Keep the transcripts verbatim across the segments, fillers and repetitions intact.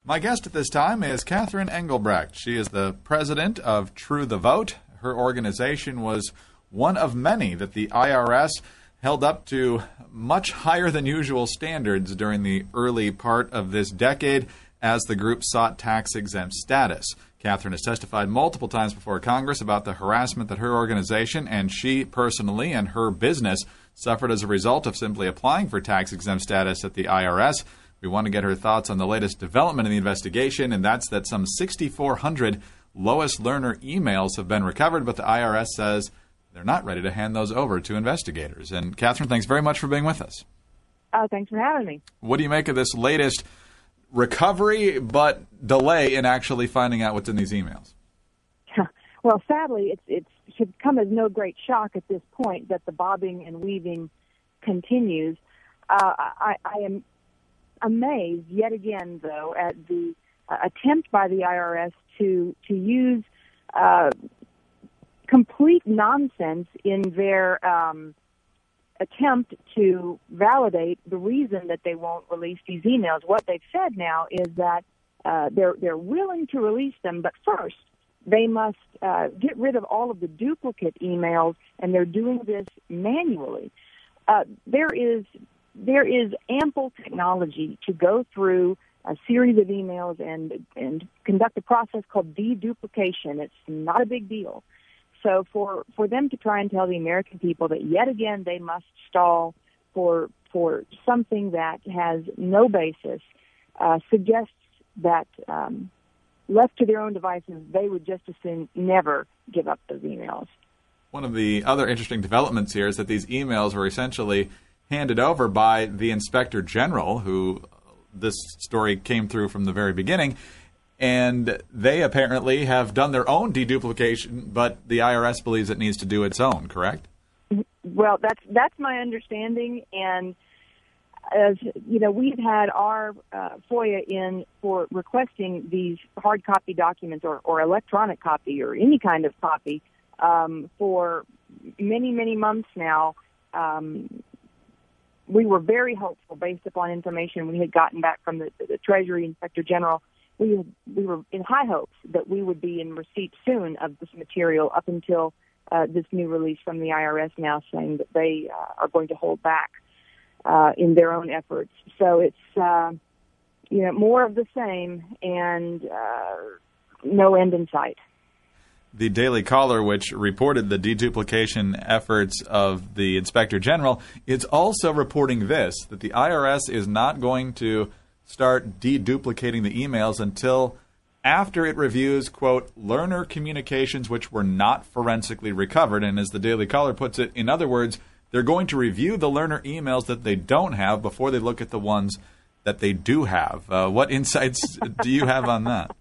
My guest at this time is Catherine Engelbrecht. She is the president of True the Vote. Her organization was one of many that the I R S held up to much higher than usual standards during the early part of this decade as the group sought tax-exempt status. Catherine has testified multiple times before Congress about the harassment that her organization and she personally and her business suffered as a result of simply applying for tax-exempt status at the I R S. We want to get her thoughts on the latest development in the investigation, and that's that some six thousand four hundred Lois Lerner emails have been recovered, but the I R S says they're not ready to hand those over to investigators. And Catherine, thanks very much for being with us. Oh, thanks for having me. What do you make of this latest recovery but delay in actually finding out what's in these emails? Well, sadly, it, it should come as no great shock at this point that the bobbing and weaving continues. Uh, I, I am amazed yet again, though, at the uh, attempt by the I R S to to use uh, complete nonsense in their um, attempt to validate the reason that they won't release these emails. What they've said now is that uh, they're they're willing to release them, but first they must uh, get rid of all of the duplicate emails, and they're doing this manually. Uh, there is there is ample technology to go through a series of emails and and conduct a process called deduplication. It's not a big deal. So for, for them to try and tell the American people that yet again they must stall for for something that has no basis uh, suggests that um, left to their own devices, they would just as soon never give up those emails. One of the other interesting developments here is that these emails were essentially handed over by the Inspector General, who this story came through from the very beginning. And they apparently have done their own deduplication, but the I R S believes it needs to do its own, correct? Well, that's that's my understanding. And, as you know, we've had our uh, FOIA in for requesting these hard copy documents or, or electronic copy or any kind of copy um, for many, many months now. Um, we were very hopeful based upon information we had gotten back from the, the Treasury Inspector General. We we were in high hopes that we would be in receipt soon of this material up until uh, this new release from the I R S now saying that they uh, are going to hold back uh, in their own efforts. So it's, uh, you know, more of the same and uh, no end in sight. The Daily Caller, which reported the deduplication efforts of the Inspector General, is also reporting this, that the I R S is not going to start deduplicating the emails until after it reviews, quote, Lerner communications which were not forensically recovered. And as the Daily Caller puts it, in other words, they're going to review the Lerner emails that they don't have before they look at the ones that they do have. Uh, what insights do you have on that?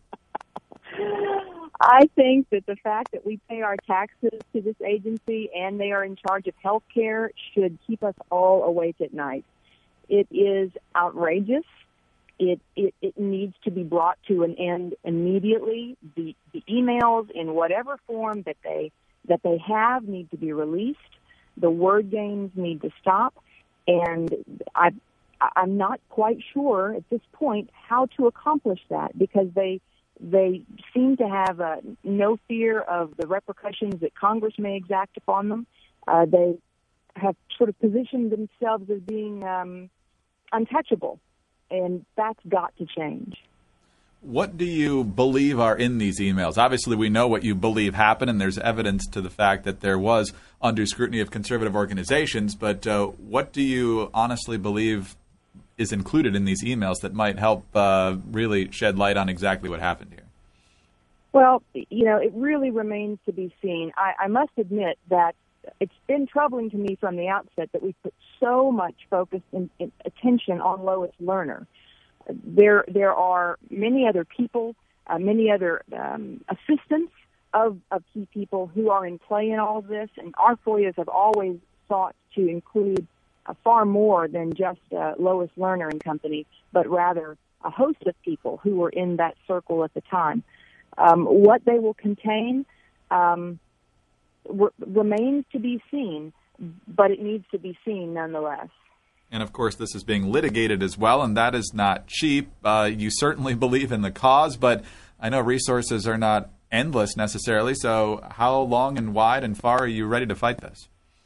I think that the fact that we pay our taxes to this agency and they are in charge of health care should keep us all awake at night. It is outrageous. It, it it needs to be brought to an end immediately. The the emails in whatever form that they that they have need to be released. The word games need to stop, and I I'm not quite sure at this point how to accomplish that because they they seem to have uh, no fear of the repercussions that Congress may exact upon them. Uh, they have sort of positioned themselves as being um, untouchable. And that's got to change. What do you believe are in these emails? Obviously, we know what you believe happened, and there's evidence to the fact that there was undue scrutiny of conservative organizations. But uh, what do you honestly believe is included in these emails that might help uh, really shed light on exactly what happened here? Well, you know, it really remains to be seen. I, I must admit that it's been troubling to me from the outset that we put so much focus and, and attention on Lois Lerner. There, there are many other people, uh, many other um, assistants of, of key people who are in play in all of this, and our FOIAs have always sought to include uh, far more than just uh, Lois Lerner and company, but rather a host of people who were in that circle at the time. Um, what they will contain um, r- remains to be seen, but it needs to be seen nonetheless. And, of course, this is being litigated as well, and that is not cheap. Uh, you certainly believe in the cause, but I know resources are not endless necessarily. So how long and wide and far are you ready to fight this?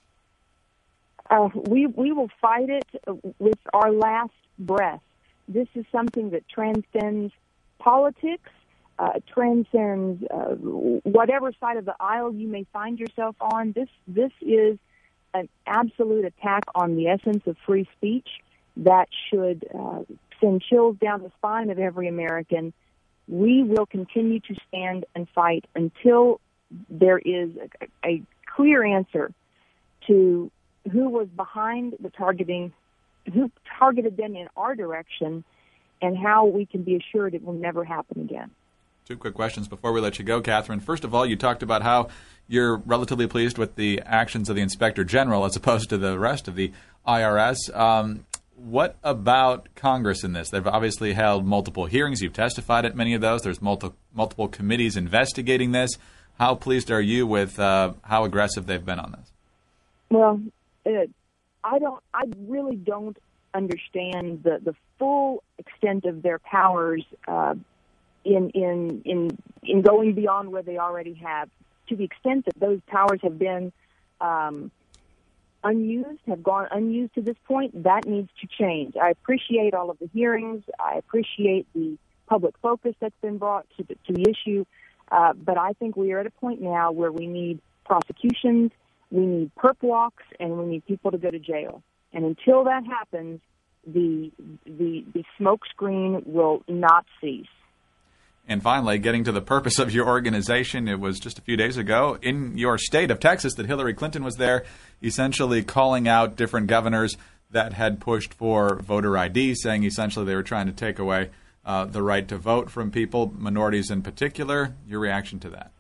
Uh, we we will fight it with our last breath. This is something that transcends politics, uh, transcends uh, whatever side of the aisle you may find yourself on. This this is an absolute attack on the essence of free speech that should uh, send chills down the spine of every American. We will continue to stand and fight until there is a, a clear answer to who was behind the targeting, who targeted them in our direction, and how we can be assured it will never happen again. Two quick questions before we let you go, Catherine. First of all, you talked about how you're relatively pleased with the actions of the Inspector General as opposed to the rest of the I R S. Um, what about Congress in this? They've obviously held multiple hearings. You've testified at many of those. There's multi- multiple committees investigating this. How pleased are you with uh, how aggressive they've been on this? Well, uh, I don't. I really don't understand the, the full extent of their powers uh, in in in in going beyond where they already have. To the extent that those powers have been um, unused, have gone unused to this point, that needs to change. I appreciate all of the hearings. I appreciate the public focus that's been brought to the, to the issue. Uh, but I think we are at a point now where we need prosecutions, we need perp walks, and we need people to go to jail. And until that happens, the the the smoke screen will not cease. And finally, getting to the purpose of your organization, it was just a few days ago in your state of Texas that Hillary Clinton was there, essentially calling out different governors that had pushed for voter I D, saying essentially they were trying to take away uh, the right to vote from people, minorities in particular. Your reaction to that?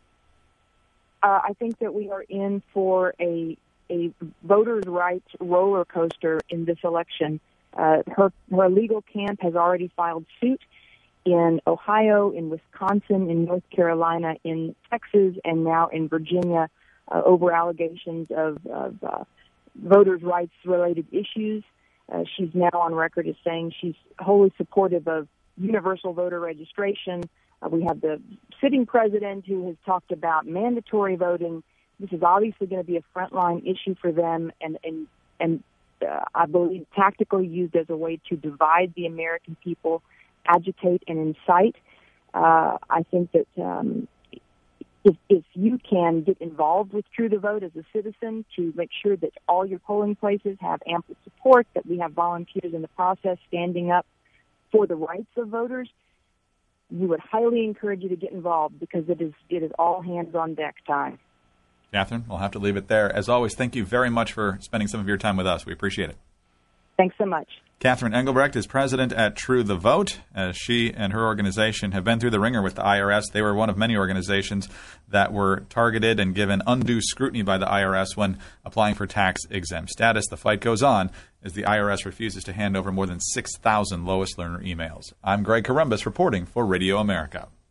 Uh, I think that we are in for a a voters' rights roller coaster in this election. Uh, her her legal camp has already filed suit in Ohio, in Wisconsin, in North Carolina, in Texas, and now in Virginia uh, over allegations of, of uh, voters' rights-related issues. Uh, she's now on record as saying she's wholly supportive of universal voter registration. Uh, we have the sitting president who has talked about mandatory voting. This is obviously going to be a frontline issue for them, and and, and uh, I believe tactically used as a way to divide the American people, agitate and incite. Uh, I think that um, if, if you can get involved with True the Vote as a citizen to make sure that all your polling places have ample support, that we have volunteers in the process standing up for the rights of voters, we would highly encourage you to get involved because it is it is all hands on deck time. Catherine, we'll have to leave it there. As always, thank you very much for spending some of your time with us. We appreciate it. Thanks so much. Catherine Engelbrecht is president at True the Vote. As she and her organization have been through the ringer with the I R S. They were one of many organizations that were targeted and given undue scrutiny by the I R S when applying for tax-exempt status. The fight goes on as the I R S refuses to hand over more than six thousand Lois Lerner emails. I'm Greg Corombos reporting for Radio America.